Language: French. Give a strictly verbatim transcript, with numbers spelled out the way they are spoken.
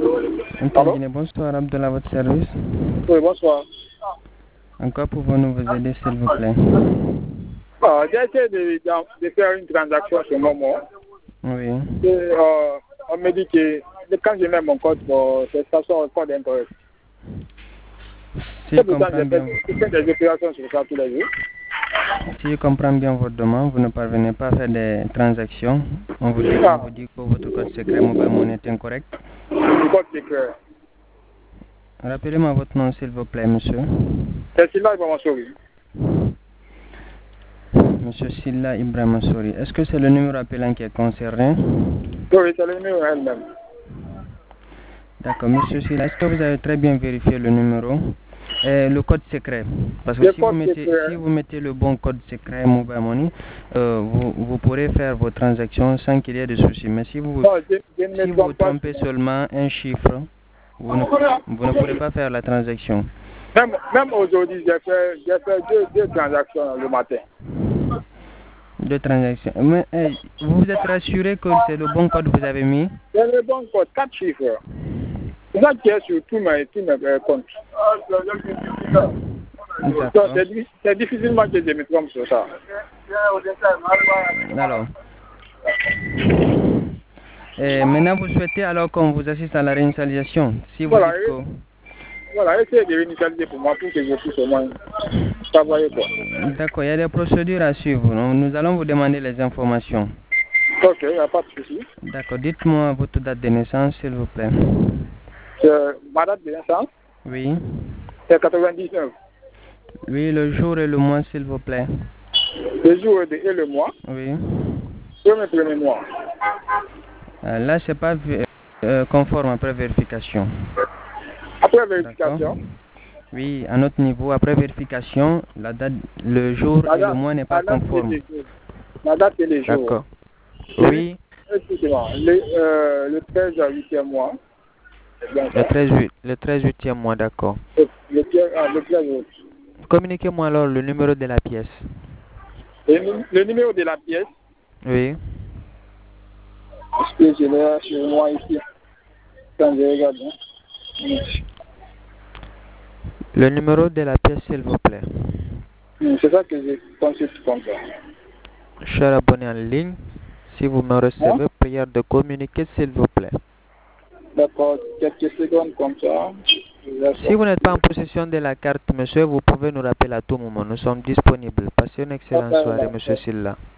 Allô? Bonsoir, Abdullah, à votre service. Oui, bonsoir. En quoi pouvons-nous vous aider, s'il vous plaît? Ah, j'ai essayé de, de, de faire une transaction sur Momo. Oui. Et, euh, on me dit que quand je mets mon code, bon, cette station est code incorrect. Si je C'est pourtant comprends j'ai bien, fait, fait des opérations sur ça tous les jours. si je comprends bien votre demande, vous ne parvenez pas à faire des transactions. On vous dit, Ah, on vous dit que votre code secret mobile money est incorrect. le code secret. Rappelez-moi votre nom, s'il vous plaît, monsieur. C'est Silla Ibrahima Sori. Monsieur Silla Ibrahima Sori. Est-ce que c'est le numéro appelant qui est concerné? Oui, c'est le numéro elle-même. D'accord, monsieur Silla, est-ce que vous avez très bien vérifié le numéro et le code secret? Parce que Le si vous, code mettez, secret. si vous mettez le bon code secret mobile money, euh, vous, vous pourrez faire vos transactions sans qu'il y ait de soucis. Mais si vous, Non, je, je ne si me vous trompe pas. trompez seulement un chiffre, vous ne, vous ne pourrez pas faire la transaction. Même, même aujourd'hui, j'ai fait, j'ai fait deux, deux transactions le matin. Deux transactions. Mais hey, vous vous êtes rassuré que c'est le bon code que vous avez mis? C'est le bon code, quatre chiffres. C'est ça qui est sur tous mes, tous mes euh, comptes. Donc, c'est, c'est difficilement que je me trompe sur ça. Alors, et maintenant vous souhaitez alors qu'on vous assiste à la réinitialisation. Si vous Voilà, dites que... voilà, essayez de réinitialiser pour moi pour que je puisse au moins travailler quoi. D'accord, il y a des procédures à suivre. Nous, nous allons vous demander les informations. Ok, il n'y a pas de souci. D'accord, dites-moi votre date de naissance, s'il vous plaît. C'est ma date de naissance, Oui. c'est quatre-vingt-dix-neuf. Oui, le jour et le mois, s'il vous plaît. Le jour et le mois. Oui. Premier premier mois. Euh, là, c'est pas euh, conforme après vérification. Après vérification. Oui, à notre niveau, après vérification, la date, le jour La et date, le mois n'est pas la date conforme. La date et les jours. D'accord. Oui. Excusez-moi, le, euh, le treize huitième mois. Le treize, le treize huitième mois, d'accord. Le, le, ah, le treize. Communiquez-moi alors le numéro de la pièce. Le, le numéro de la pièce. Oui. Est-ce que je l'ai sur moi ici? Quand je regarde. Hein. Le numéro de la pièce, s'il vous plaît. C'est ça que je consulte comme ça. Cher abonné en ligne, si vous me recevez, Hein? prière de communiquer, s'il vous plaît. D'accord, quelques secondes comme ça. Si vous n'êtes pas en possession de la carte, monsieur, vous pouvez nous rappeler à tout moment. Nous sommes disponibles. Passez une excellente soirée, monsieur Silla.